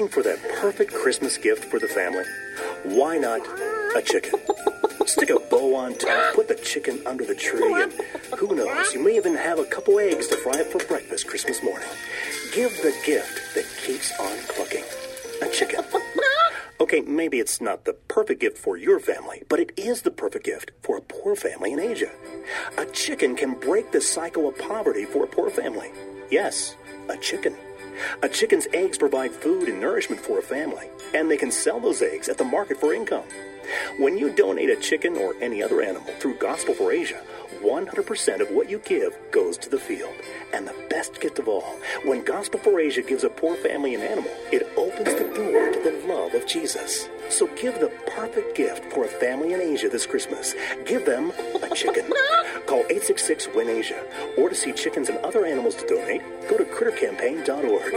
Looking for that perfect Christmas gift for the family? Why not a chicken? Stick a bow on top, put the chicken under the tree, and who knows, you may even have a couple eggs to fry up for breakfast Christmas morning. Give the gift that keeps on clucking. A chicken. Okay, maybe it's not the perfect gift for your family, but it is the perfect gift for a poor family in Asia. A chicken can break the cycle of poverty for a poor family. Yes, a chicken. A chicken's eggs provide food and nourishment for a family, and they can sell those eggs at the market for income. When you donate a chicken or any other animal through Gospel for Asia, 100% of what you give goes to the field. And the best gift of all, when Gospel for Asia gives a poor family an animal, it opens the door to the love of Jesus. So give the perfect gift for a family in Asia this Christmas. Give them a chicken. Call 866-WIN-ASIA. Or to see chickens and other animals to donate, go to crittercampaign.org.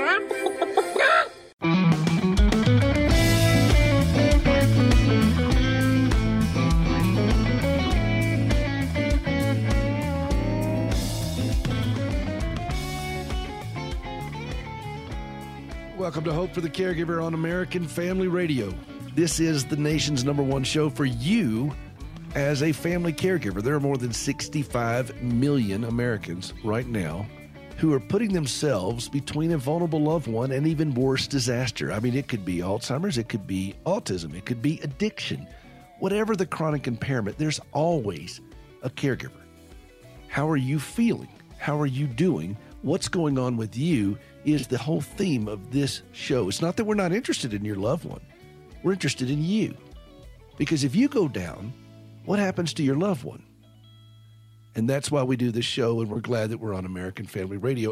Welcome to Hope for the Caregiver on American Family Radio. This is the nation's #1 show for you as a family caregiver. There are more than 65 million Americans right now who are putting themselves between a vulnerable loved one and even worse, disaster. I mean, it could be Alzheimer's, it could be autism, it could be addiction. Whatever the chronic impairment, there's always a caregiver. How are you feeling? How are you doing? What's going on with you is the whole theme of this show. It's not that we're not interested in your loved one. We're interested in you. Because if you go down, what happens to your loved one? And that's why we do this show, and we're glad that we're on American Family Radio.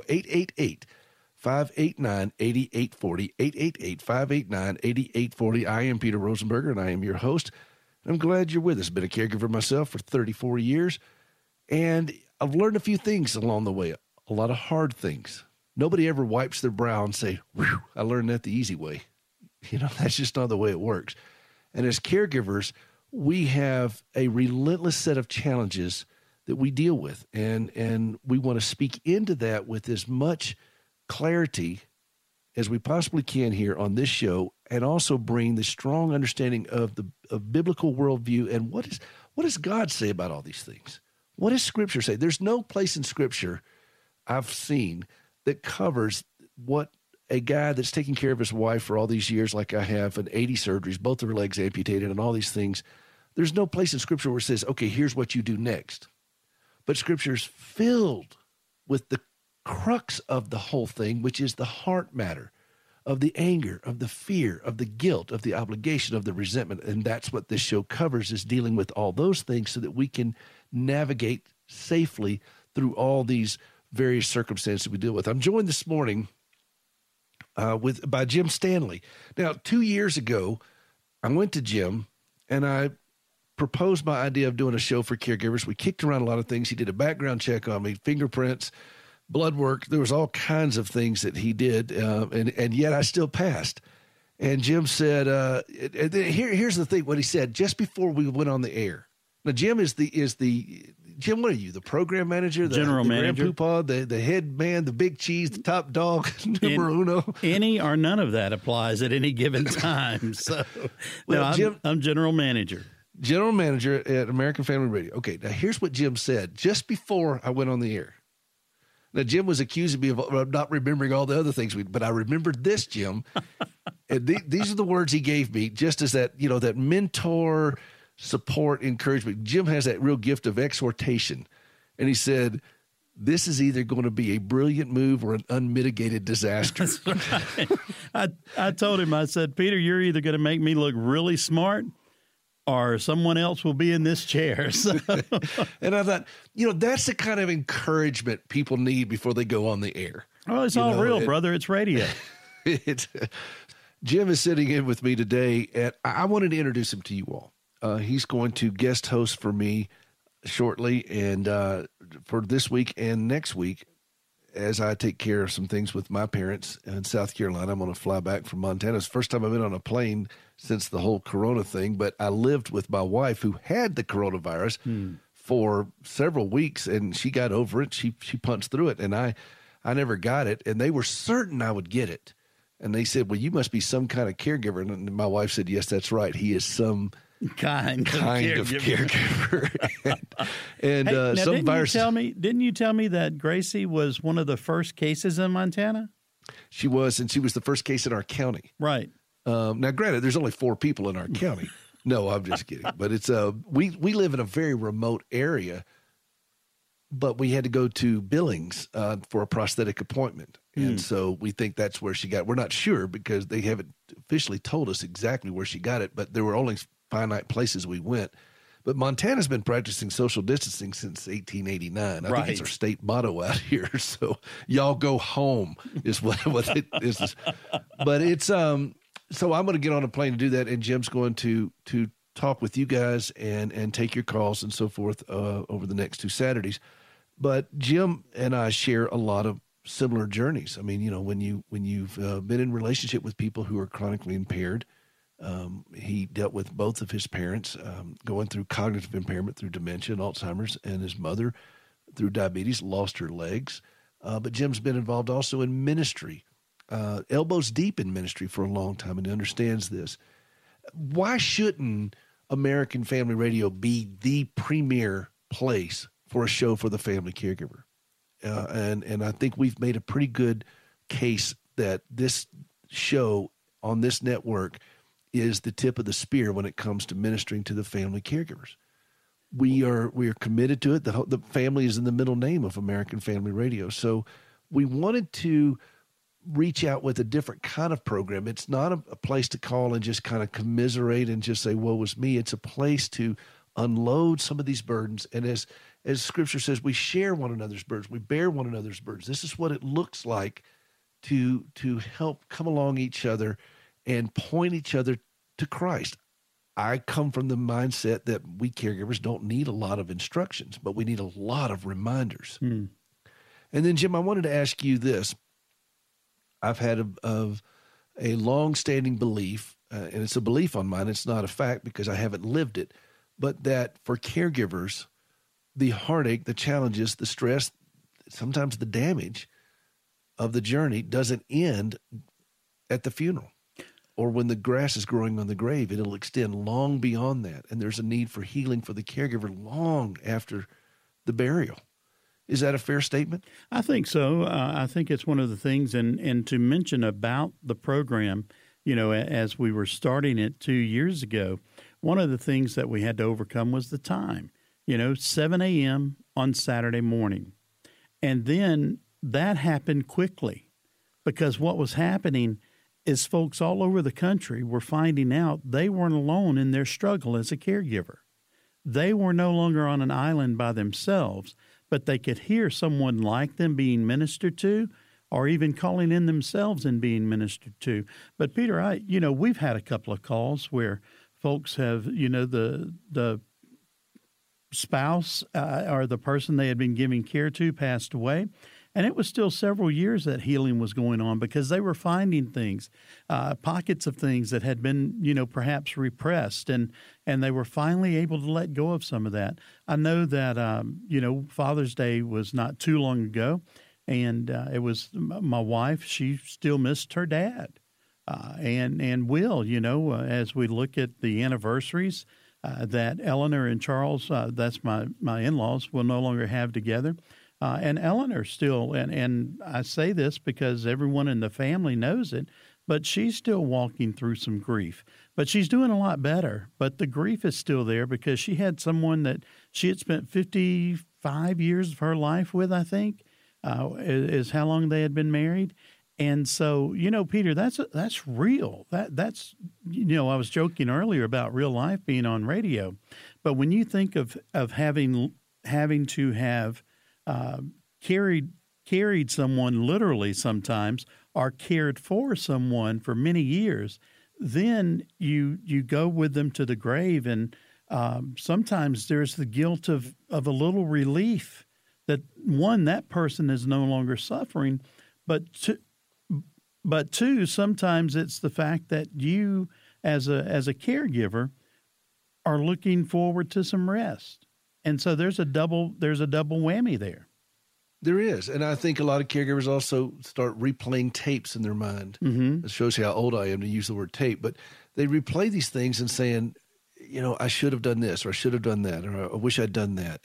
888-589-8840, 888-589-8840. I am Peter Rosenberger, and I am your host. I'm glad you're with us. Been a caregiver myself for 34 years, and I've learned a few things along the way, a lot of hard things. Nobody ever wipes their brow and say, "Whew, I learned that the easy way." You know, that's just not the way it works. And as caregivers, we have a relentless set of challenges that we deal with. And we want to speak into that with as much clarity as we possibly can here on this show, and also bring the strong understanding of the biblical worldview and what does God say about all these things? What does Scripture say? There's no place in Scripture I've seen that covers what a guy that's taking care of his wife for all these years, like I have, and 80 surgeries, both of her legs amputated and all these things. There's no place in Scripture where it says, okay, here's what you do next. But Scripture's filled with the crux of the whole thing, which is the heart matter of the anger, of the fear, of the guilt, of the obligation, of the resentment. And that's what this show covers, is dealing with all those things so that we can navigate safely through all these various circumstances we deal with. I'm joined this morning by Jim Stanley. Now, 2 years ago, I went to Jim and I proposed my idea of doing a show for caregivers. We kicked around a lot of things. He did a background check on me, fingerprints, blood work. There was all kinds of things that he did, and yet I still passed. And Jim said, here's the thing, what he said just before we went on the air. Now, Jim is the Jim, what are you, the program manager? General manager. Grandpapa, the head man, the big cheese, the top dog, numero uno? Any or none of that applies at any given time. So, well, Jim, I'm general manager. General manager at American Family Radio. Okay, now here's what Jim said just before I went on the air. Now, Jim was accusing me of not remembering all the other things, but I remembered this, Jim. And these are the words he gave me, just as that, that mentor, support, encouragement. Jim has that real gift of exhortation. And he said, this is either going to be a brilliant move or an unmitigated disaster. Right. I told him, I said, Peter, you're either going to make me look really smart or someone else will be in this chair. So. And I thought, that's the kind of encouragement people need before they go on the air. Oh, it's all real, brother. It's radio. Jim is sitting in with me today, and I wanted to introduce him to you all. He's going to guest host for me shortly, and for this week and next week, as I take care of some things with my parents in South Carolina. I'm going to fly back from Montana. It's the first time I've been on a plane since the whole corona thing, but I lived with my wife who had the coronavirus for several weeks, and she got over it. She punched through it, and I never got it, and they were certain I would get it. And they said, well, you must be some kind of caregiver. And my wife said, yes, that's right. He is some kind of caregiver. and hey, now, some virus. Didn't you tell me that Gracie was one of the first cases in Montana? She was, and she was the first case in our county. Right. Now, granted, there's only 4 people in our county. No, I'm just kidding. But it's we live in a very remote area, but we had to go to Billings for a prosthetic appointment. And so we think that's where she got it. We're not sure because they haven't officially told us exactly where she got it, but there were only finite places we went. But Montana's been practicing social distancing since 1889. I think it's our state motto out here. So y'all go home is what it is. But it's so I'm going to get on a plane to do that, and Jim's going to talk with you guys and take your calls and so forth over the next 2 Saturdays. But Jim and I share a lot of similar journeys. I mean, you know, when you've been in relationship with people who are chronically impaired. He dealt with both of his parents going through cognitive impairment through dementia and Alzheimer's, and his mother through diabetes lost her legs. But Jim's been involved also in ministry, elbows deep in ministry for a long time, and understands this. Why shouldn't American Family Radio be the premier place for a show for the family caregiver? And I think we've made a pretty good case that this show on this network is the tip of the spear when it comes to ministering to the family caregivers. We are committed to it. The family is in the middle name of American Family Radio. So we wanted to reach out with a different kind of program. It's not a place to call and just kind of commiserate and just say, woe is me. It's a place to unload some of these burdens. And as Scripture says, we share one another's burdens. We bear one another's burdens. This is what it looks like to help come along each other and point each other to Christ. I come from the mindset that we caregivers don't need a lot of instructions, but we need a lot of reminders. And then, Jim, I wanted to ask you this. I've had a long-standing belief, and it's a belief on mine. It's not a fact because I haven't lived it, but that for caregivers, the heartache, the challenges, the stress, sometimes the damage of the journey doesn't end at the funeral. Or when the grass is growing on the grave, it'll extend long beyond that. And there's a need for healing for the caregiver long after the burial. Is that a fair statement? I think so. I think it's one of the things, and to mention about the program, you know, as we were starting it 2 years ago, one of the things that we had to overcome was the time, 7 a.m. on Saturday morning. And then that happened quickly because what was happening is folks all over the country were finding out they weren't alone in their struggle as a caregiver. They were no longer on an island by themselves, but they could hear someone like them being ministered to or even calling in themselves and being ministered to. But, Peter, we've had a couple of calls where folks have, the spouse or the person they had been giving care to passed away. And it was still several years that healing was going on because they were finding things, pockets of things that had been, perhaps repressed, and they were finally able to let go of some of that. I know that, Father's Day was not too long ago, and it was my wife. She still missed her dad, and will, as we look at the anniversaries that Eleanor and Charles, that's my in-laws, will no longer have together. And Eleanor still, and I say this because everyone in the family knows it, but she's still walking through some grief. But she's doing a lot better. But the grief is still there because she had someone that she had spent 55 years of her life with, I think, is how long they had been married. And so, Peter, that's real. That's I was joking earlier about real life being on radio. But when you think of having to have carried someone literally sometimes or cared for someone for many years, then you go with them to the grave. And sometimes there's the guilt of a little relief that, one, that person is no longer suffering, but two, sometimes it's the fact that you as a caregiver are looking forward to some rest. And so there's a double whammy there. There is. And I think a lot of caregivers also start replaying tapes in their mind. It shows you how old I am to use the word tape. But they replay these things and saying, I should have done this, or I should have done that, or I wish I'd done that.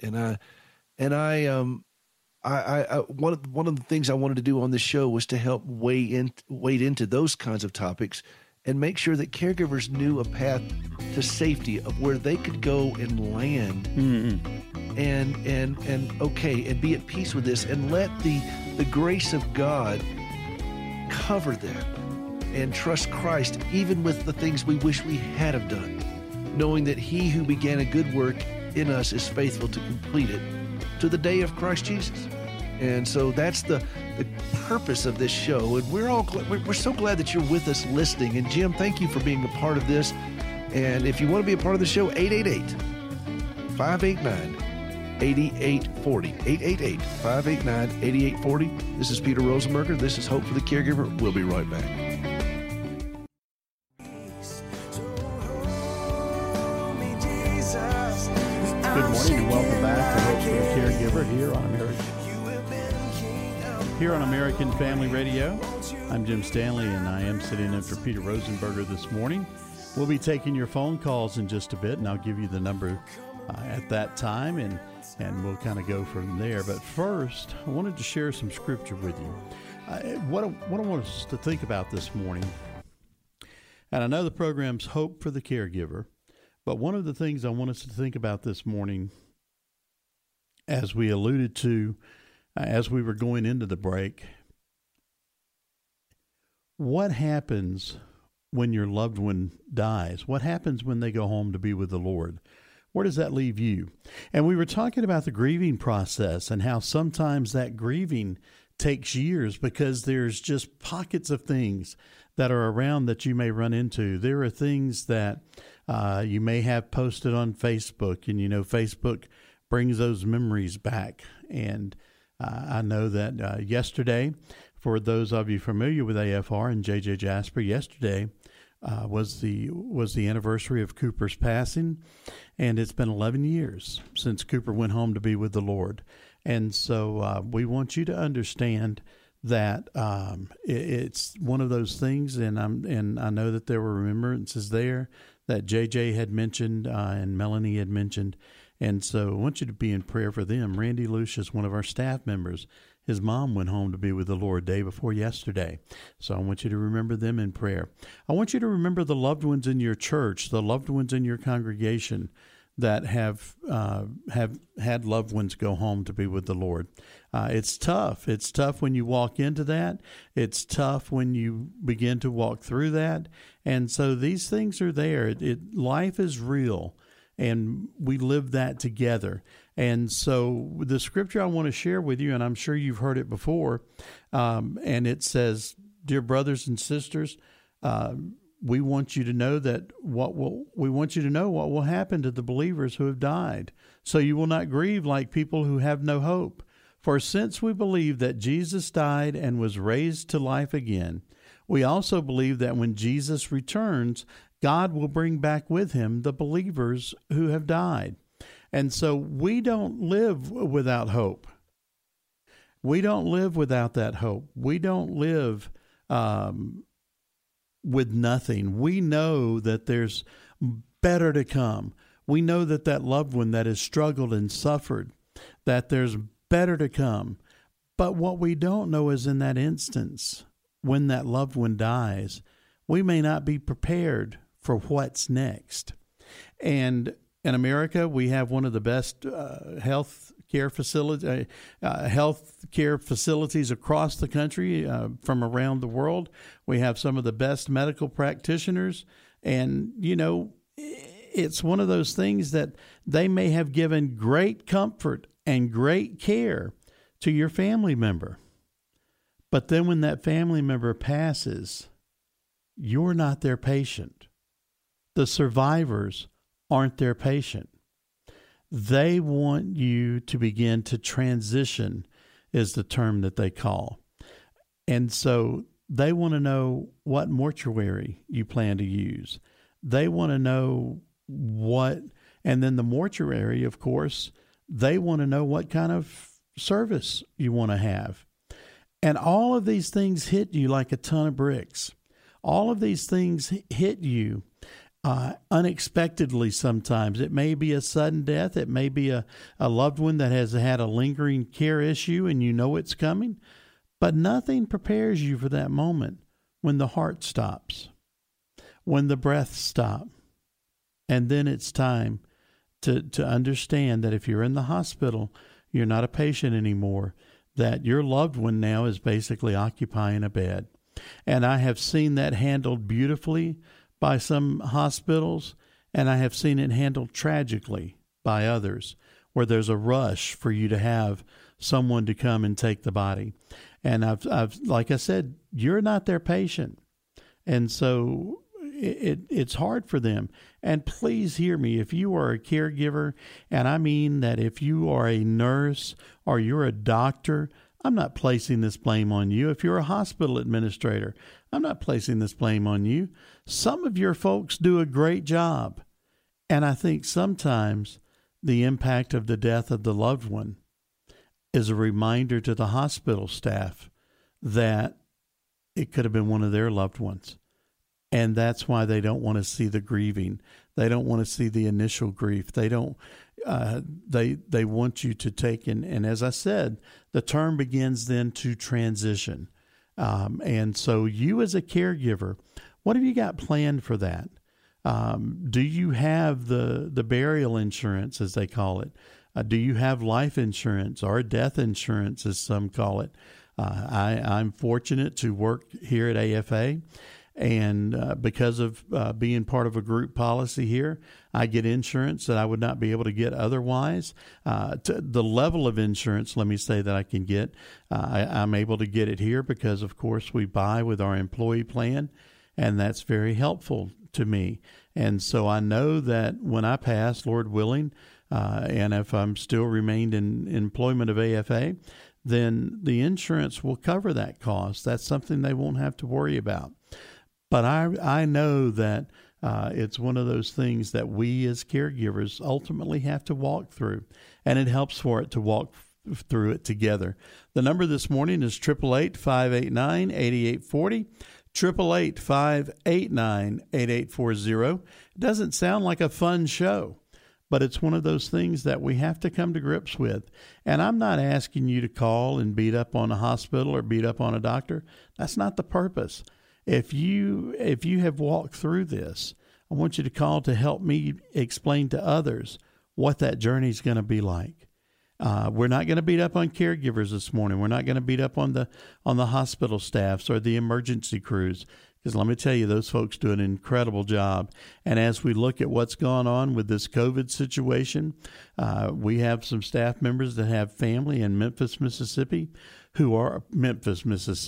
One of the things I wanted to do on this show was to help wade into those kinds of topics and make sure that caregivers knew a path to safety of where they could go and land and be at peace with this, and let the grace of God cover that, and trust Christ even with the things we wish we had have done, knowing that he who began a good work in us is faithful to complete it to the day of Christ Jesus. And so that's the purpose of this show. And we're so glad that you're with us listening. And Jim, thank you for being a part of this. And if you want to be a part of the show, 888-589-8840. 888-589-8840. This is Peter Rosenberger. This is Hope for the Caregiver. We'll be right back. Good morning and welcome back to Hope for the Caregiver here on American Family Radio. I'm Jim Stanley, and I am sitting in for Peter Rosenberger this morning. We'll be taking your phone calls in just a bit, and I'll give you the number at that time, and we'll kind of go from there. But first, I wanted to share some scripture with you. What I want us to think about this morning, and I know the program's Hope for the Caregiver, but one of the things I want us to think about this morning, as we alluded to as we were going into the break, what happens when your loved one dies? What happens when they go home to be with the Lord? Where does that leave you? And we were talking about the grieving process and how sometimes that grieving takes years because there's just pockets of things that are around that you may run into. There are things that you may have posted on Facebook, and Facebook brings those memories back. And I know that yesterday, for those of you familiar with AFR and JJ Jasper, yesterday was the anniversary of Cooper's passing, and it's been 11 years since Cooper went home to be with the Lord. And so we want you to understand that it's one of those things, and I know that there were remembrances there that JJ had mentioned and Melanie had mentioned. And so I want you to be in prayer for them. Randy Lucius, one of our staff members, his mom went home to be with the Lord day before yesterday. So I want you to remember them in prayer. I want you to remember the loved ones in your church, the loved ones in your congregation that have had loved ones go home to be with the Lord. It's tough. It's tough when you walk into that. It's tough when you begin to walk through that. And so these things are there. Life is real, and we live that together. And so the scripture I want to share with you, and I'm sure you've heard it before, and it says, "Dear brothers and sisters, we want you to know what will happen to the believers who have died, so you will not grieve like people who have no hope. For since we believe that Jesus died and was raised to life again, we also believe that when Jesus returns, God will bring back with him the believers who have died." And so we don't live without hope. We don't live without that hope. We don't live with nothing. We know that there's better to come. We know that loved one that has struggled and suffered, that there's better to come. But what we don't know is in that instance, when that loved one dies, we may not be prepared for what's next. And in America, we have one of the best health care facilities across the country from around the world. We have some of the best medical practitioners, and it's one of those things that they may have given great comfort and great care to your family member, but then when that family member passes, you're not their patient. The survivors aren't their patient. They want you to begin to transition, is the term that they call. And so they want to know what mortuary you plan to use. They want to know and then the mortuary, of course, they want to know what kind of service you want to have. And all of these things hit you like a ton of bricks. All of these things hit you unexpectedly sometimes. It may be a sudden death. It may be a loved one that has had a lingering care issue and you know it's coming. But nothing prepares you for that moment when the heart stops, when the breath stops. And then it's time to understand that if you're in the hospital, you're not a patient anymore, that your loved one now is basically occupying a bed. And I have seen that handled beautifully by some hospitals, and I have seen it handled tragically by others, where there's a rush for you to have someone to come and take the body. And I've like I said, you're not their patient. And so it's hard for them. And please hear me, if you are a caregiver, and I mean that if you are a nurse or you're a doctor, I'm not placing this blame on you. If you're a hospital administrator, I'm not placing this blame on you. Some of your folks do a great job. And I think sometimes the impact of the death of the loved one is a reminder to the hospital staff that it could have been one of their loved ones. And that's why they don't want to see the grieving. They don't want to see the initial grief. They don't. They want you to take and as I said, the term begins then to transition. And so you as a caregiver, what have you got planned for that? Do you have the burial insurance, as they call it? Do you have life insurance or death insurance, as some call it? I'm fortunate to work here at AFA. And because of being part of a group policy here, I get insurance that I would not be able to get otherwise. The level of insurance, let me say, that I can get, I'm able to get it here because, of course, we buy with our employee plan, and that's very helpful to me. And so I know that when I pass, Lord willing, and if I'm still remained in employment of AFA, then the insurance will cover that cost. That's something they won't have to worry about. But I know that it's one of those things that we as caregivers ultimately have to walk through, and it helps for it to walk through it together. The number this morning is 888-589-8840, 888-589-8840. It doesn't sound like a fun show, but it's one of those things that we have to come to grips with. And I'm not asking you to call and beat up on a hospital or beat up on a doctor. That's not the purpose. If you have walked through this, I want you to call to help me explain to others what that journey is going to be like. We're not going to beat up on caregivers this morning. We're not going to beat up on the hospital staffs or the emergency crews, because let me tell you, those folks do an incredible job. And as we look at what's gone on with this COVID situation, we have some staff members that have family in Memphis, Mississippi, Memphis,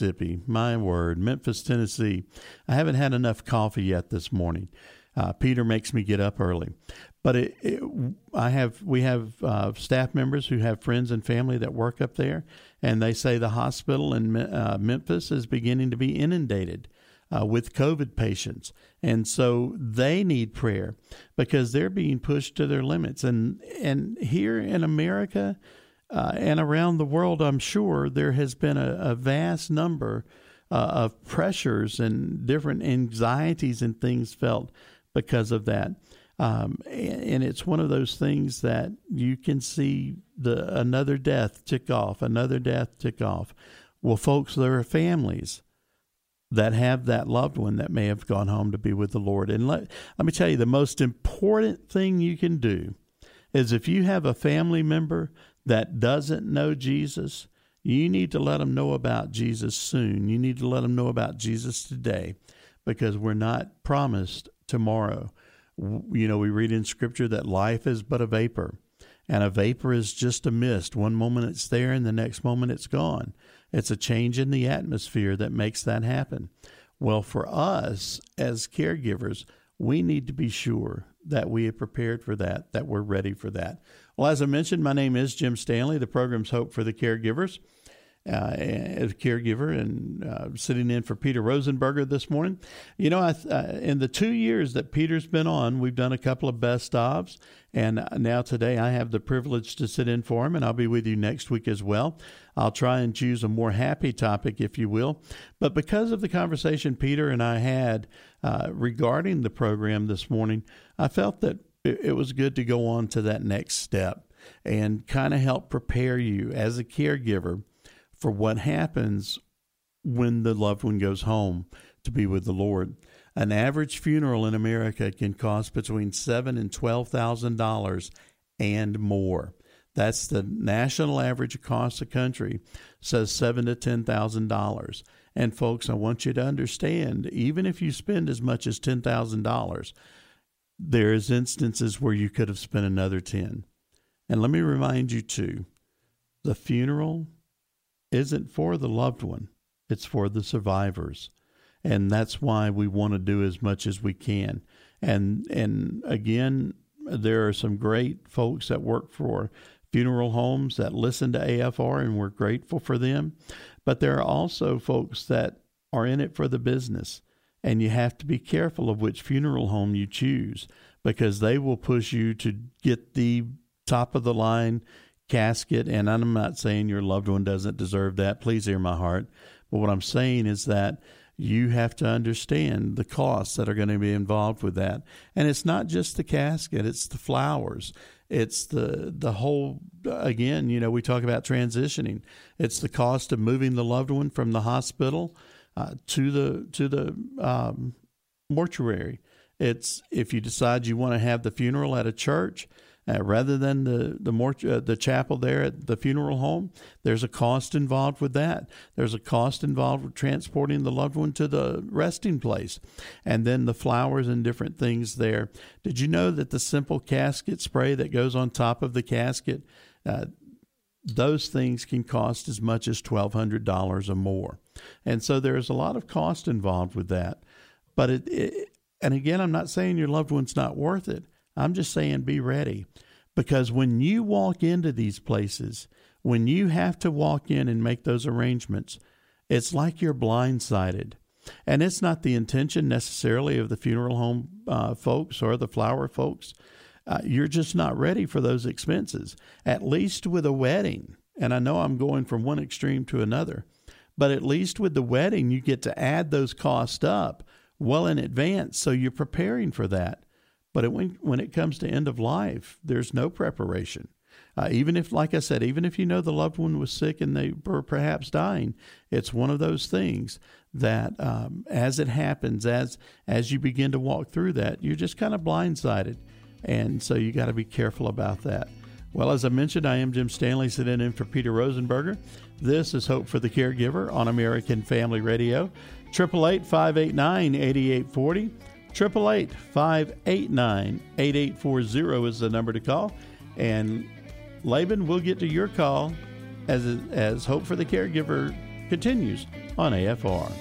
Tennessee. I haven't had enough coffee yet this morning. Peter makes me get up early. But we have staff members who have friends and family that work up there, and they say the hospital in Memphis is beginning to be inundated with COVID patients. And so they need prayer because they're being pushed to their limits. And here in America and around the world, I'm sure there has been a vast number of pressures and different anxieties and things felt because of that. And it's one of those things that you can see another death tick off. Well, folks, there are families that have that loved one that may have gone home to be with the Lord. And let me tell you, the most important thing you can do is if you have a family member that doesn't know Jesus, you need to let them know about Jesus soon. You need to let them know about Jesus today, because we're not promised tomorrow. You know, we read in Scripture that life is but a vapor, and a vapor is just a mist. One moment it's there, and the next moment it's gone. It's a change in the atmosphere that makes that happen. Well, for us as caregivers, we need to be sure that we are prepared for that we're ready for that. Well, as I mentioned, my name is Jim Stanley. The program's Hope for the Caregivers. as a caregiver and sitting in for Peter Rosenberger this morning. You know, in the 2 years that Peter's been on, we've done a couple of best ofs, and now today I have the privilege to sit in for him, and I'll be with you next week as well. I'll try and choose a more happy topic, if you will. But because of the conversation Peter and I had regarding the program this morning, I felt that it was good to go on to that next step and kind of help prepare you as a caregiver for what happens when the loved one goes home to be with the Lord. An average funeral in America can cost between $7,000 and $12,000 and more. That's the national average across the country, says $7,000 to $10,000. And folks, I want you to understand, even if you spend as much as $10,000, there's instances where you could have spent another 10. And let me remind you too, the funeral isn't for the loved one. It's for the survivors. And that's why we want to do as much as we can. And again, there are some great folks that work for funeral homes that listen to AFR, and we're grateful for them. But there are also folks that are in it for the business. And you have to be careful of which funeral home you choose, because they will push you to get the top of the line casket. And I'm not saying your loved one doesn't deserve that. Please hear my heart. But what I'm saying is that you have to understand the costs that are going to be involved with that. And it's not just the casket, it's the flowers. It's the whole, again, you know, we talk about transitioning. It's the cost of moving the loved one from the hospital to the mortuary. It's if you decide you want to have the funeral at a church rather than the chapel there at the funeral home, there's a cost involved with that. There's a cost involved with transporting the loved one to the resting place, and then the flowers and different things there. Did you know that the simple casket spray that goes on top of the casket, those things can cost as much as $1,200 or more? And so there's a lot of cost involved with that. But and again, I'm not saying your loved one's not worth it. I'm just saying be ready, because when you walk into these places, when you have to walk in and make those arrangements, it's like you're blindsided. And it's not the intention necessarily of the funeral home folks or the flower folks. You're just not ready for those expenses, at least with a wedding. And I know I'm going from one extreme to another, but at least with the wedding, you get to add those costs up well in advance, so you're preparing for that. But when it comes to end of life, there's no preparation. Even if, like I said, even if you know the loved one was sick and they were perhaps dying, it's one of those things that as it happens, as you begin to walk through that, you're just kind of blindsided. And so you got to be careful about that. Well, as I mentioned, I am Jim Stanley, sitting in for Peter Rosenberger. This is Hope for the Caregiver on American Family Radio. 888-589-8840. 888-589-8840 is the number to call. And Laban, we'll get to your call as Hope for the Caregiver continues on AFR.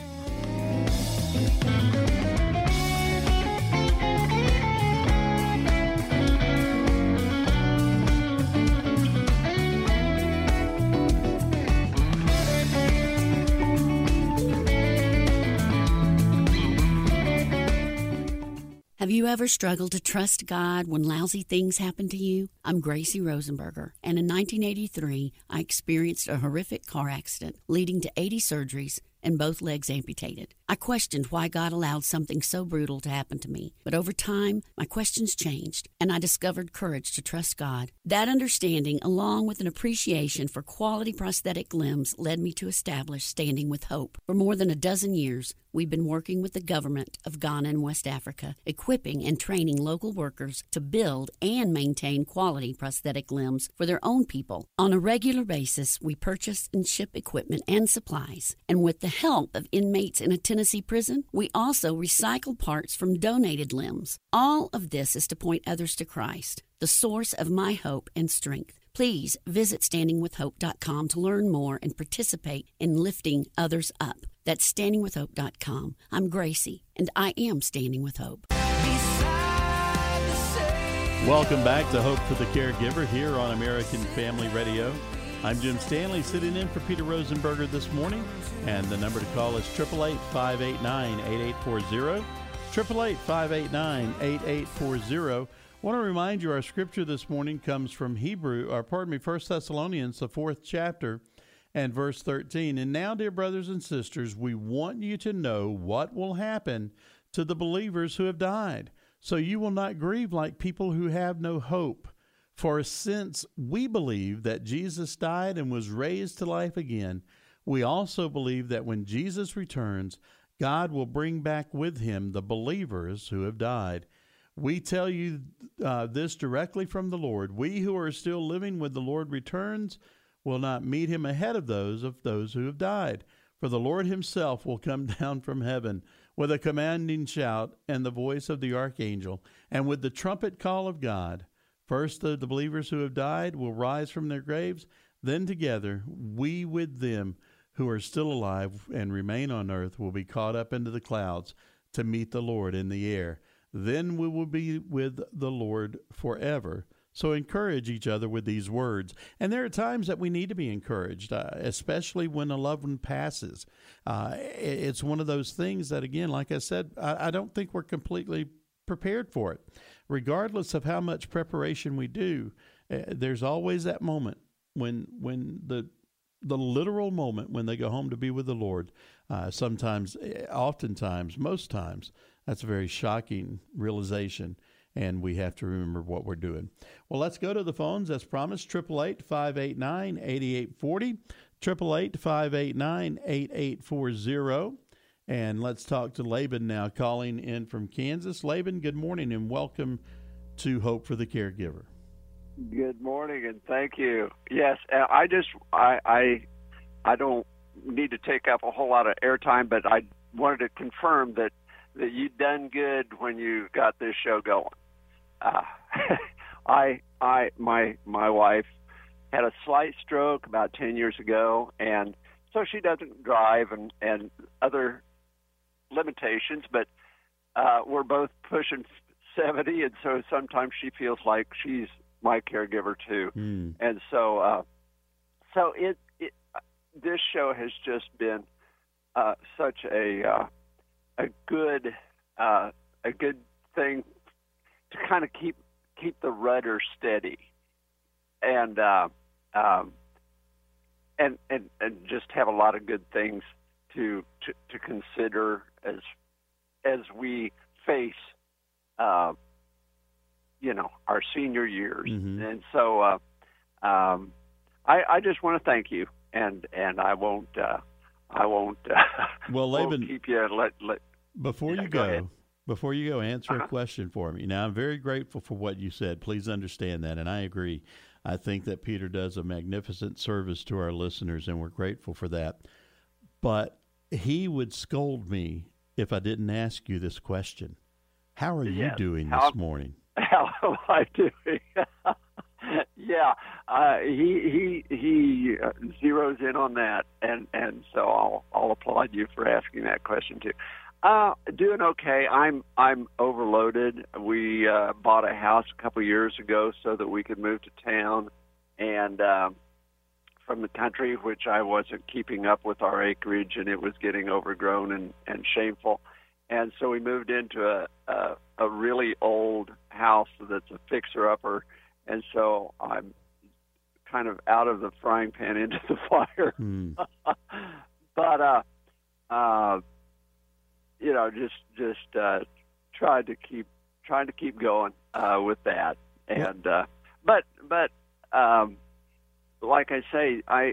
Have you ever struggled to trust God when lousy things happen to you? I'm Gracie Rosenberger, and in 1983, I experienced a horrific car accident leading to 80 surgeries and both legs amputated. I questioned why God allowed something so brutal to happen to me, but over time, my questions changed, and I discovered courage to trust God. That understanding, along with an appreciation for quality prosthetic limbs, led me to establish Standing with Hope. For more than a dozen years, we've been working with the government of Ghana and West Africa, equipping and training local workers to build and maintain quality prosthetic limbs for their own people. On a regular basis, we purchase and ship equipment and supplies, and with the help of inmates in a Tennessee prison, we also recycle parts from donated limbs. All of this is to point others to Christ, the source of my hope and strength. Please visit standingwithhope.com to learn more and participate in lifting others up. That's standingwithhope.com. I'm Gracie, and I am Standing with Hope. Welcome back to Hope for the Caregiver here on American Family Radio. I'm Jim Stanley, sitting in for Peter Rosenberger this morning, and the number to call is 888-589-8840, 888-589-8840. I want to remind you our scripture this morning comes from 1 Thessalonians, the 4th chapter, and verse 13. And now, dear brothers and sisters, we want you to know what will happen to the believers who have died, so you will not grieve like people who have no hope. For since we believe that Jesus died and was raised to life again, we also believe that when Jesus returns, God will bring back with him the believers who have died. We tell you this directly from the Lord. We who are still living when the Lord returns will not meet him ahead of those who have died. For the Lord himself will come down from heaven with a commanding shout and the voice of the archangel and with the trumpet call of God. First, the believers who have died will rise from their graves. Then together, we with them who are still alive and remain on earth will be caught up into the clouds to meet the Lord in the air. Then we will be with the Lord forever. So encourage each other with these words. And there are times that we need to be encouraged, especially when a loved one passes. It's one of those things that, again, like I said, I don't think we're completely prepared for it. Regardless of how much preparation we do, there's always that moment when the literal moment when they go home to be with the Lord. Sometimes, oftentimes, most times, that's a very shocking realization, and we have to remember what we're doing. Well, let's go to the phones as promised. 888-589-8840, 888-589-8840. And let's talk to Laban now, calling in from Kansas. Laban, good morning and welcome to Hope for the Caregiver. Good morning and thank you. Yes, I don't need to take up a whole lot of airtime, but I wanted to confirm that you done good when you got this show going. My wife had a slight stroke about 10 years ago, and so she doesn't drive and other limitations, but we're both pushing 70, and so sometimes she feels like she's my caregiver too. And so this show has just been such a good thing to kind of keep the rudder steady and just have a lot of good things to consider as we face our senior years. Mm-hmm. And so I just want to thank you, and I won't well, Laban, keep you before you go. Before you go, answer a question for me. Now, I'm very grateful for what you said. Please understand that, and I agree. I think that Peter does a magnificent service to our listeners, and we're grateful for that. But he would scold me if I didn't ask you this question. How are you doing this morning? How am I doing? Yeah, he zeroes in on that, and so I'll applaud you for asking that question too. Doing okay. I'm overloaded. We bought a house a couple years ago so that we could move to town and from the country, which I wasn't keeping up with our acreage, and it was getting overgrown and shameful. And so we moved into a really old house that's a fixer-upper, and so I'm kind of out of the frying pan into the fire. But just trying to keep going with that, and but like I say, I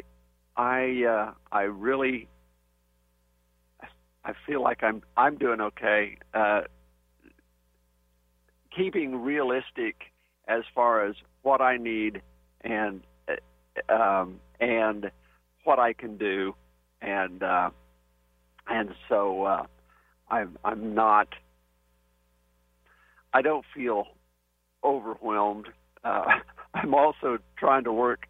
really feel like I'm doing okay. Keeping realistic as far as what I need and what I can do, and so I'm not. I don't feel overwhelmed. I'm also trying to work.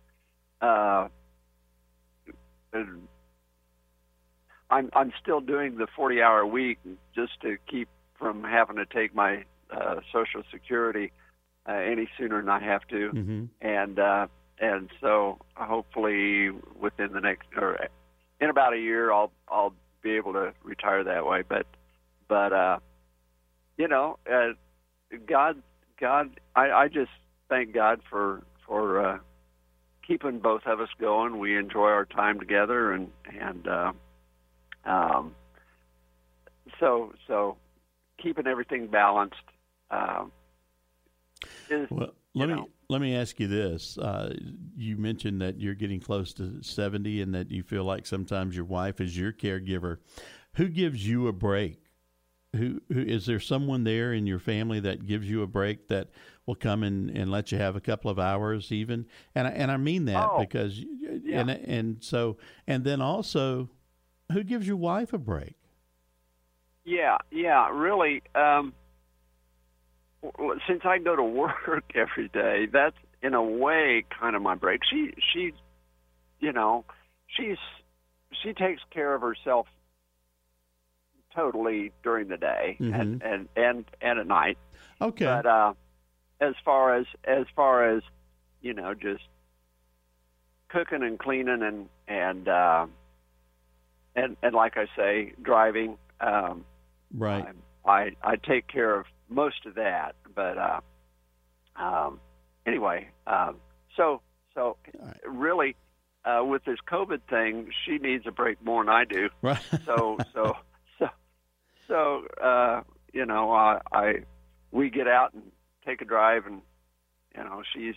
I'm still doing the 40-hour week just to keep from having to take my Social Security any sooner than I have to, and so hopefully within the next, or in about a year, I'll be able to retire that way. But God, I just thank God for keeping both of us going. We enjoy our time together, and so keeping everything balanced. Let me ask you this. You mentioned that you're getting close to 70 and that you feel like sometimes your wife is your caregiver. Who gives you a break? Who is there someone there in your family that gives you a break, that will come and let you have a couple of hours even? And I mean that because and then also, who gives your wife a break? Yeah, really. Since I go to work every day, that's in a way kind of my break. She takes care of herself totally during the day and at night. Okay. But as far as just cooking and cleaning and like I say, driving. Right. I take care of most of that, but anyway, so really, with this COVID thing, she needs a break more than I do. Right. So we get out and take a drive, and she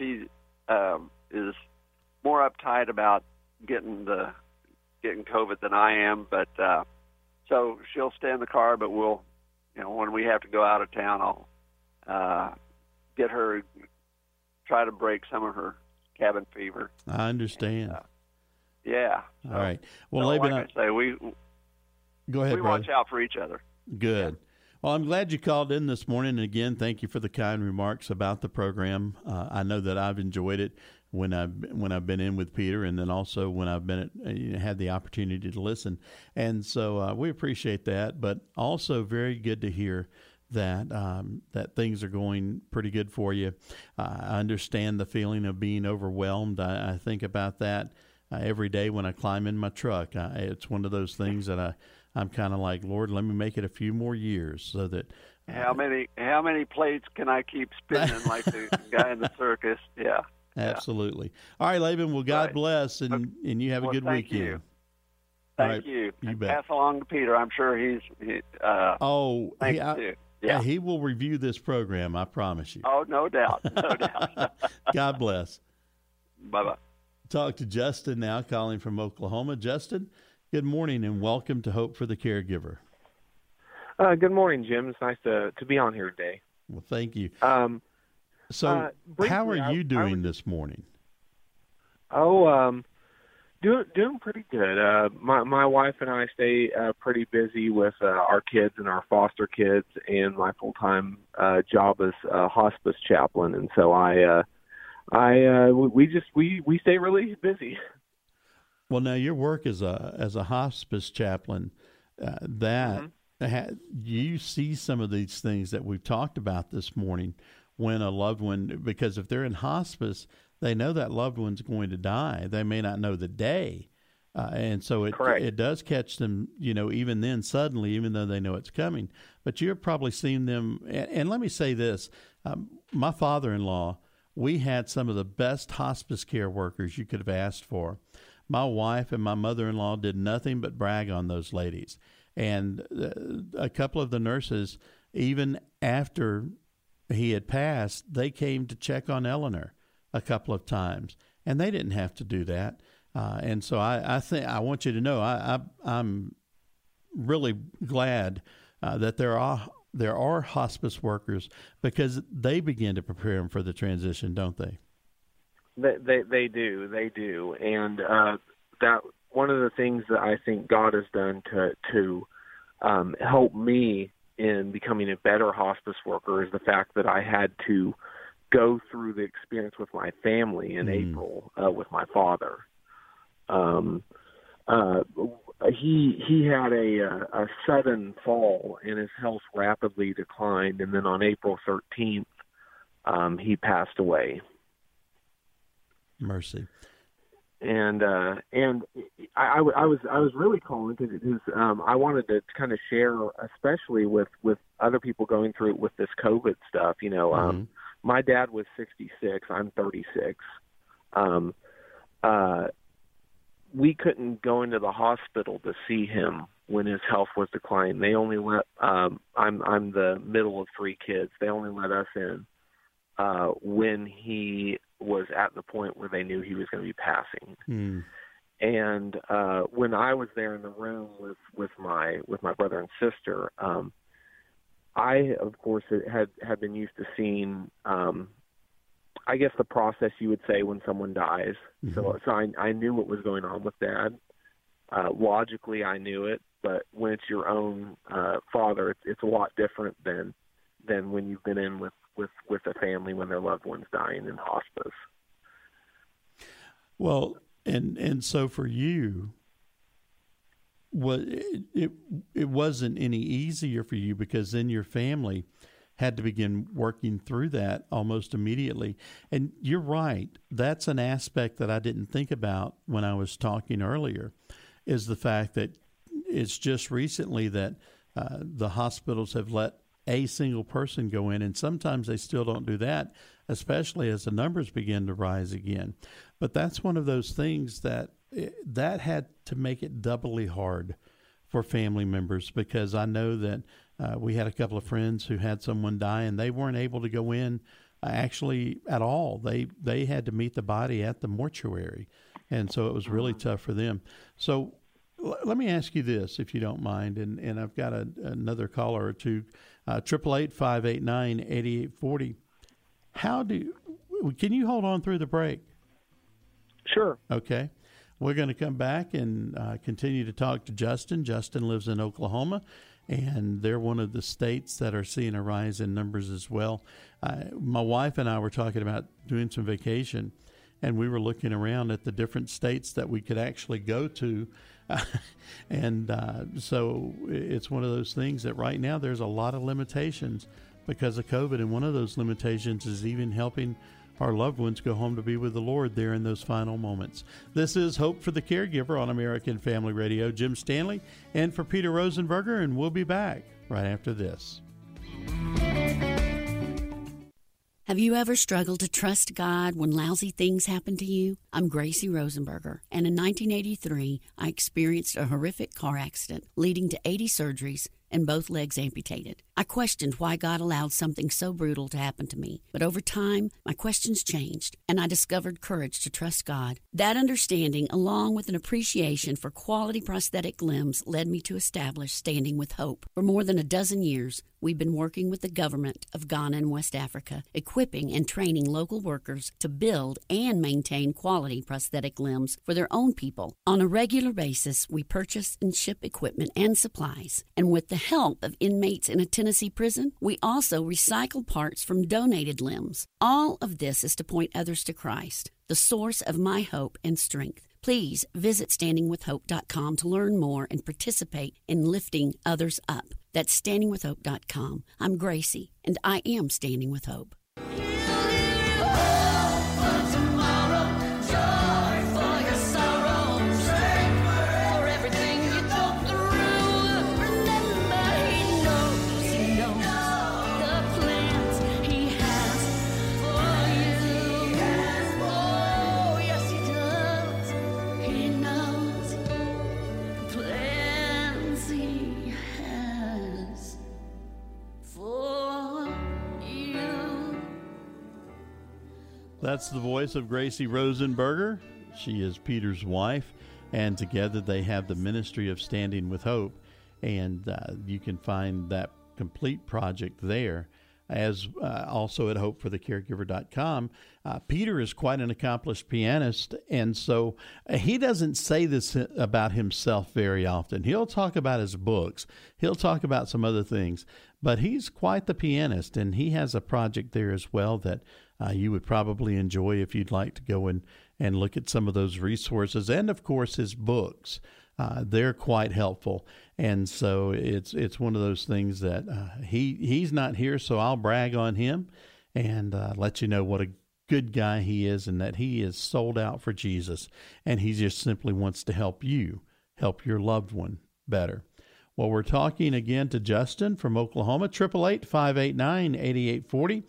is more uptight about getting COVID than I am, but so she'll stay in the car, but we'll. When we have to go out of town, I'll get her, try to break some of her cabin fever. I understand. Yeah. All right. Well, so Laban, like I say, we go ahead, we brother. watch out for each other. Good. Well, I'm glad you called in this morning. And again, thank you for the kind remarks about the program. I know that I've enjoyed it when I've been in with Peter, and then also when I've been had the opportunity to listen. And so we appreciate that. But also very good to hear that that things are going pretty good for you. I understand the feeling of being overwhelmed. I think about that every day when I climb in my truck. It's one of those things that I'm kind of like, Lord, let me make it a few more years so that. How many plates can I keep spinning like the guy in the circus? Yeah. Absolutely. All right, Laban. Well, God bless, and you have a good weekend. You. Thank you. You bet. Pass along to Peter. I'm sure he's thank you too. Yeah, he will review this program. I promise you. Oh, no doubt. No doubt. God bless. Bye-bye. Talk to Justin now, calling from Oklahoma. Justin, good morning and welcome to Hope for the Caregiver. Good morning, Jim. It's nice to be on here today. Well, thank you. Briefly, how are you doing this morning? Doing pretty good. My wife and I stay pretty busy with our kids and our foster kids, and my full-time job is hospice chaplain, and so we stay really busy. Well, now your work as a hospice chaplain, you see some of these things that we've talked about this morning. When a loved one, because if they're in hospice, they know that loved one's going to die. They may not know the day. And so it does catch them, even then suddenly, even though they know it's coming. But you've probably seen them. And let me say this, my father-in-law, we had some of the best hospice care workers you could have asked for. My wife and my mother-in-law did nothing but brag on those ladies. And a couple of the nurses, even after he had passed, they came to check on Eleanor a couple of times, and they didn't have to do that. And so I think I want you to know I'm really glad that there are hospice workers, because they begin to prepare them for the transition, don't they? They do, and that one of the things that I think God has done to help me in becoming a better hospice worker is the fact that I had to go through the experience with my family in April with my father. He had a sudden fall, and his health rapidly declined, and then on April 13th, he passed away. Mercy. And I was really calling because I wanted to kind of share, especially with other people going through it with this COVID stuff. My dad was 66. I'm 36. We couldn't go into the hospital to see him when his health was declining. They only let I'm the middle of three kids. They only let us in when he was at the point where they knew he was going to be passing. And when I was there in the room with my brother and sister, I of course had been used to seeing I guess the process you would say when someone dies. So I knew what was going on with Dad. Logically, I knew it, but when it's your own father, it's a lot different than when you've been in with a family when their loved one's dying in hospice. Well, and so for you, it wasn't any easier for you because then your family had to begin working through that almost immediately. And you're right. That's an aspect that I didn't think about when I was talking earlier, is the fact that it's just recently that the hospitals have let a single person go in, and sometimes they still don't do that, especially as the numbers begin to rise again. But that's one of those things that had to make it doubly hard for family members, because I know that we had a couple of friends who had someone die, and they weren't able to go in actually at all. They had to meet the body at the mortuary, and so it was really tough for them. So let me ask you this, if you don't mind, and I've got another caller or two, 888-589-8840. Can you hold on through the break? Sure. Okay. We're going to come back and continue to talk to Justin. Justin lives in Oklahoma, and they're one of the states that are seeing a rise in numbers as well. My wife and I were talking about doing some vacation, and we were looking around at the different states that we could actually go to. So it's one of those things that right now there's a lot of limitations because of COVID, and one of those limitations is even helping our loved ones go home to be with the Lord there in those final moments. This is Hope for the Caregiver on American Family Radio. Jim Stanley and for Peter Rosenberger, and we'll be back right after this. Have you ever struggled to trust God when lousy things happen to you? I'm Gracie Rosenberger, and in 1983, I experienced a horrific car accident leading to 80 surgeries and both legs amputated. I questioned why God allowed something so brutal to happen to me. But over time, my questions changed, and I discovered courage to trust God. That understanding, along with an appreciation for quality prosthetic limbs, led me to establish Standing with Hope. For more than a dozen years, we've been working with the government of Ghana and West Africa, equipping and training local workers to build and maintain quality prosthetic limbs for their own people. On a regular basis, we purchase and ship equipment and supplies, and with the help of inmates in a Tennessee prison, we also recycle parts from donated limbs. All of this is to point others to Christ, the source of my hope and strength. Please visit standingwithhope.com to learn more and participate in lifting others up. That's standingwithhope.com. I'm Gracie, and I am Standing with Hope. That's the voice of Gracie Rosenberger. She is Peter's wife, and together they have the ministry of Standing with Hope, and you can find that complete project there, as also at hopeforthecaregiver.com. Peter is quite an accomplished pianist, and so he doesn't say this about himself very often. He'll talk about his books. He'll talk about some other things, but he's quite the pianist, and he has a project there as well that you would probably enjoy if you'd like to go and look at some of those resources, and of course his books. They're quite helpful, and so it's one of those things that he's not here, so I'll brag on him and let you know what a good guy he is and that he is sold out for Jesus, and he just simply wants to help you, help your loved one better. Well, we're talking again to Justin from Oklahoma, 888-589-8840,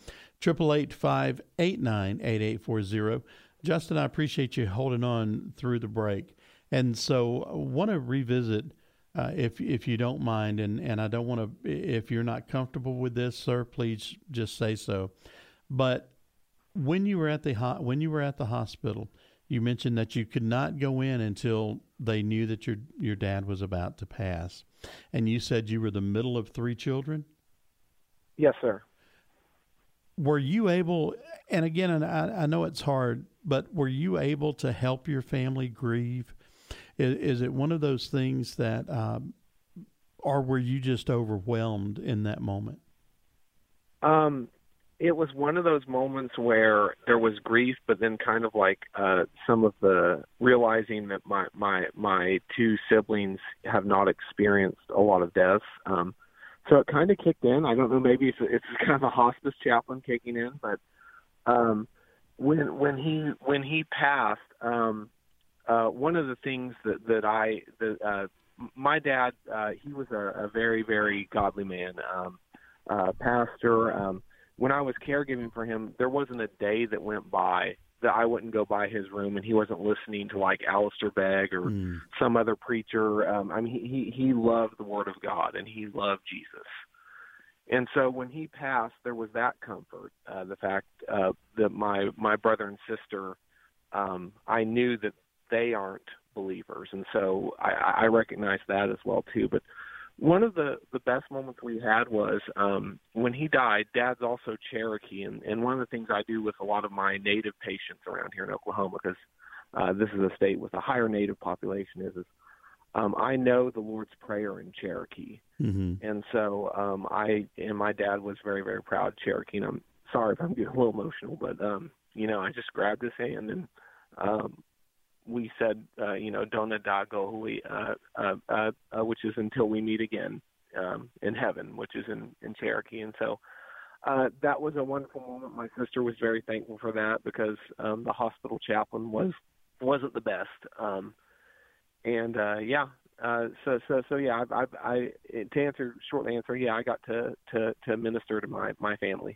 888-589-8840. Justin, I appreciate you holding on through the break. And so I want to revisit, if you don't mind, and I don't want to, if you're not comfortable with this, sir, please just say so. But when you were at the hospital, you mentioned that you could not go in until they knew that your dad was about to pass. And you said you were the middle of 3 children? Yes, sir. Were you able, and again, and I know it's hard, but were you able to help your family grieve? Is it one of those things that, or were you just overwhelmed in that moment? It was one of those moments where there was grief, but then kind of like some of the realizing that my 2 siblings have not experienced a lot of deaths. So it kind of kicked in. I don't know, maybe it's kind of a hospice chaplain kicking in, but when he passed, one of the things that my dad, he was a very, very godly man, pastor. When I was caregiving for him, there wasn't a day that went by that I wouldn't go by his room and he wasn't listening to like Alistair Begg or some other preacher. I mean, he loved the Word of God and he loved Jesus. And so when he passed, there was that comfort, the fact that my brother and sister, I knew that they aren't believers. And so I recognized that as well too. But one of the best moments we had was when he died. Dad's also Cherokee, and one of the things I do with a lot of my Native patients around here in Oklahoma, because this is a state with a higher Native population, is I know the Lord's Prayer in Cherokee. Mm-hmm. And so my dad was very, very proud Cherokee, and I'm sorry if I'm getting a little emotional, but I just grabbed his hand and we said, Dona da Gohui, which is until we meet again in heaven, which is in Cherokee. And so that was a wonderful moment. My sister was very thankful for that because the hospital chaplain wasn't the best. To answer short answer, yeah, I got to minister to my family.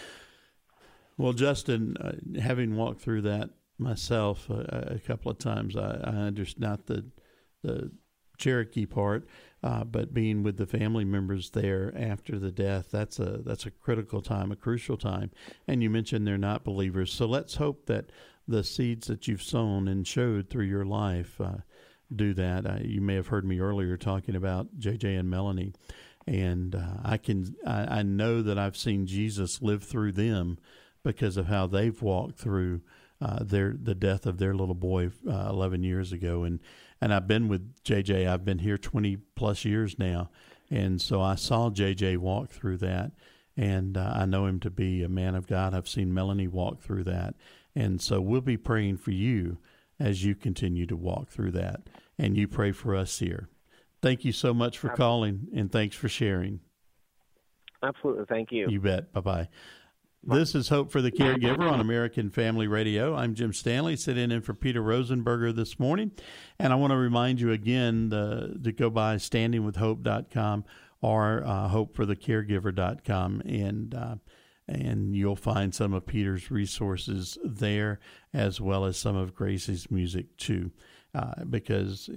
Well, Justin, having walked through that myself a couple of times, I understand not the Cherokee part, but being with the family members there after the death, that's a critical time, a crucial time. And you mentioned they're not believers, so let's hope that the seeds that you've sown and showed through your life do that. You may have heard me earlier talking about JJ and Melanie, and I know that I've seen Jesus live through them because of how they've walked through the death of their little boy 11 years ago, and I've been with JJ. I've been here 20 plus years now, and so I saw JJ walk through that, and I know him to be a man of God. I've seen Melanie walk through that, and so we'll be praying for you as you continue to walk through that, and you pray for us here. Thank you so much for calling, and thanks for sharing. Absolutely, thank you. You bet. Bye-bye. This is Hope for the Caregiver on American Family Radio. I'm Jim Stanley, sitting in for Peter Rosenberger this morning. And I want to remind you again to go by standingwithhope.com or hopeforthecaregiver.com, and you'll find some of Peter's resources there, as well as some of Gracie's music too, because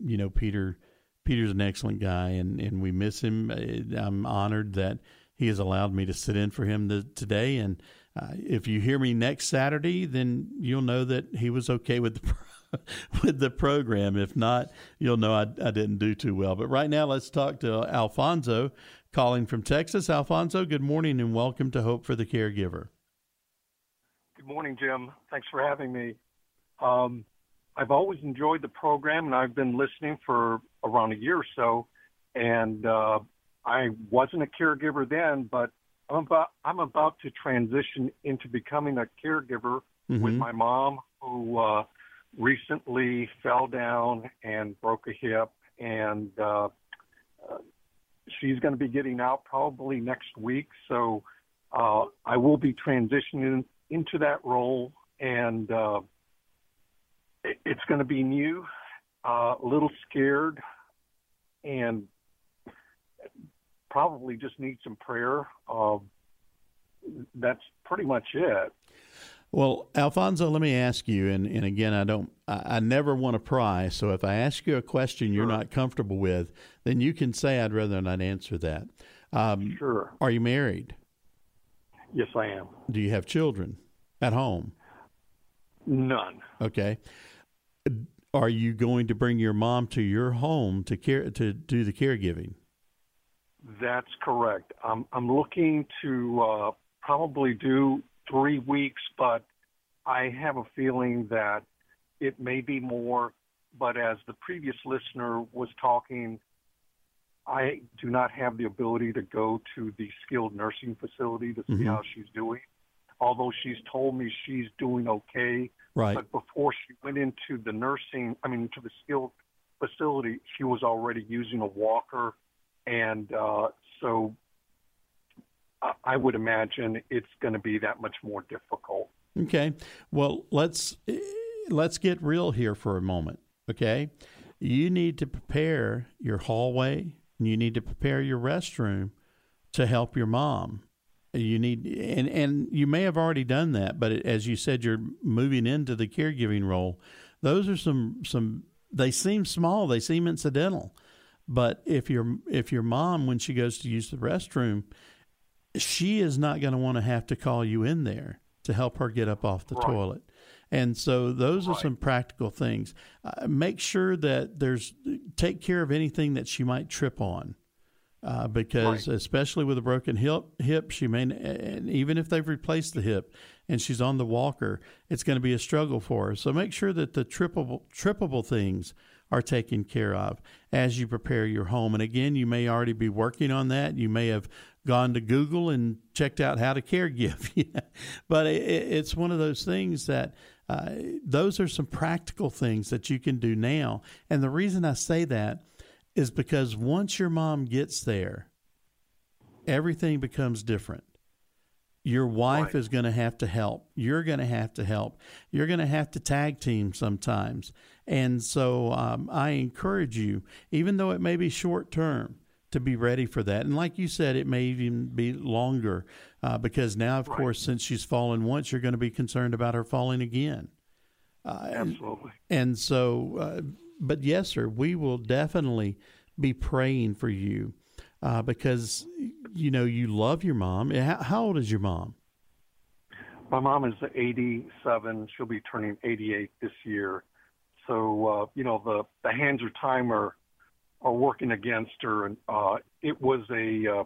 Peter's an excellent guy, and we miss him. I'm honored that he has allowed me to sit in for him today. And if you hear me next Saturday, then you'll know that he was okay with the program. If not, you'll know I didn't do too well. But right now, let's talk to Alfonso, calling from Texas. Alfonso, good morning and welcome to Hope for the Caregiver. Good morning, Jim. Thanks for having me. I've always enjoyed the program, and I've been listening for around a year or so. And I wasn't a caregiver then, but I'm about to transition into becoming a caregiver with my mom, who recently fell down and broke a hip, and she's going to be getting out probably next week. So I will be transitioning into that role, and it's going to be new, a little scared, and probably just need some prayer. That's pretty much it. Well, Alfonso, let me ask you, and again, I never want to pry, so if I ask you a question you're not comfortable with, then you can say I'd rather not answer that. Sure. Are you married? Yes, I am. Do you have children at home? None. Okay. Are you going to bring your mom to your home to do the caregiving? That's correct. I'm looking to probably do 3 weeks, but I have a feeling that it may be more. But as the previous listener was talking, I do not have the ability to go to the skilled nursing facility to see how she's doing, although she's told me she's doing okay. Right. But before she went into the to the skilled facility, she was already using a walker. And so I would imagine it's going to be that much more difficult. Okay. Well, let's get real here for a moment, okay? You need to prepare your hallway, and you need to prepare your restroom to help your mom. You need, and you may have already done that, but as you said, you're moving into the caregiving role. Those are some. They seem small, they seem incidental, but if your mom, when she goes to use the restroom, she is not going to want to have to call you in there to help her get up off the toilet. And so those are some practical things. Make sure that take care of anything that she might trip on. Because especially with a broken hip, she may, and even if they've replaced the hip and she's on the walker, it's going to be a struggle for her. So make sure that the trippable things are taken care of as you prepare your home. And again, you may already be working on that. You may have gone to Google and checked out how to caregive. But it's one of those things that those are some practical things that you can do now. And the reason I say that is because once your mom gets there, everything becomes different. Your wife is going to have to help. You're going to have to help. You're going to have to tag team sometimes. And so I encourage you, even though it may be short term, to be ready for that. And like you said, it may even be longer because now, of course, since she's fallen once, you're going to be concerned about her falling again. Absolutely. And so... But yes, sir, we will definitely be praying for you because, you love your mom. How old is your mom? My mom is 87. She'll be turning 88 this year. So, the hands of time are working against her. And it was a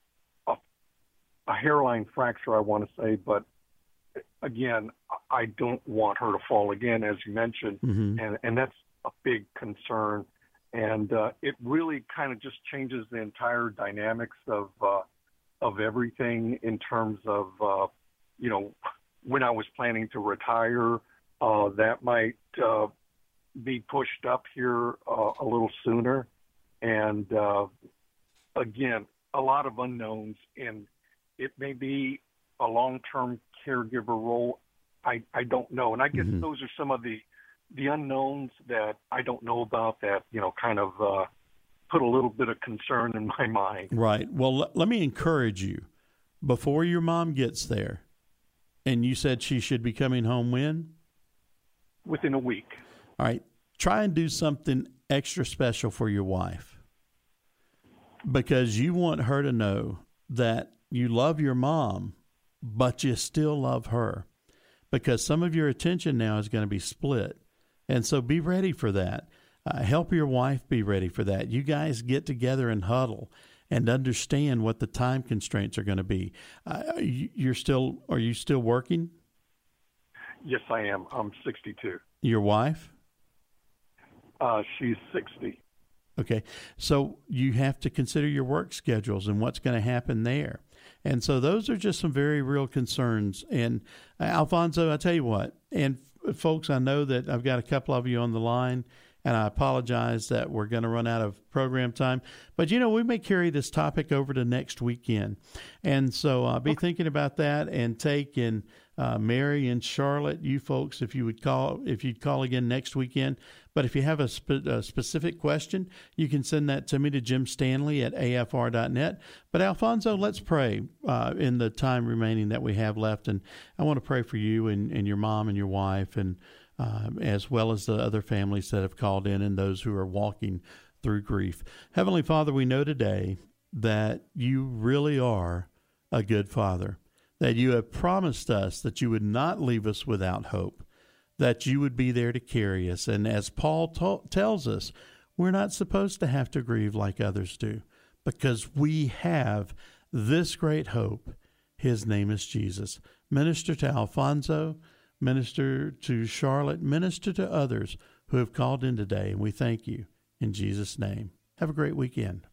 hairline fracture, I want to say. But, again, I don't want her to fall again, as you mentioned. And that's a big concern, and it really kind of just changes the entire dynamics of everything in terms of when I was planning to retire, that might be pushed up here a little sooner, and again, a lot of unknowns, and it may be a long-term caregiver role. I don't know, and I guess those are some of the unknowns that I don't know about that, kind of put a little bit of concern in my mind. Right. Well, let me encourage you. Before your mom gets there, and you said she should be coming home when? Within a week. All right. Try and do something extra special for your wife because you want her to know that you love your mom, but you still love her because some of your attention now is going to be split. And so be ready for that. Help your wife be ready for that. You guys get together and huddle and understand what the time constraints are going to be. Are you still working? Yes, I am. I'm 62. Your wife? She's 60. Okay. So you have to consider your work schedules and what's going to happen there. And so those are just some very real concerns. And Alfonso, I tell you what, and folks, I know that I've got a couple of you on the line, And I apologize that we're going to run out of program time. But, we may carry this topic over to next weekend. And so be thinking about that, and take in Mary and Charlotte, you folks, if you'd call again next weekend. But if you have a specific question, you can send that to me, to Jim Stanley at afr.net. But Alfonso, let's pray in the time remaining that we have left. And I want to pray for you and your mom and your wife, and as well as the other families that have called in and those who are walking through grief. Heavenly Father, we know today that you really are a good Father, that you have promised us that you would not leave us without hope, that you would be there to carry us. And as Paul tells us, we're not supposed to have to grieve like others do, because we have this great hope. His name is Jesus. Minister to Alfonso, minister to Charlotte, minister to others who have called in today, and we thank you in Jesus' name. Have a great weekend.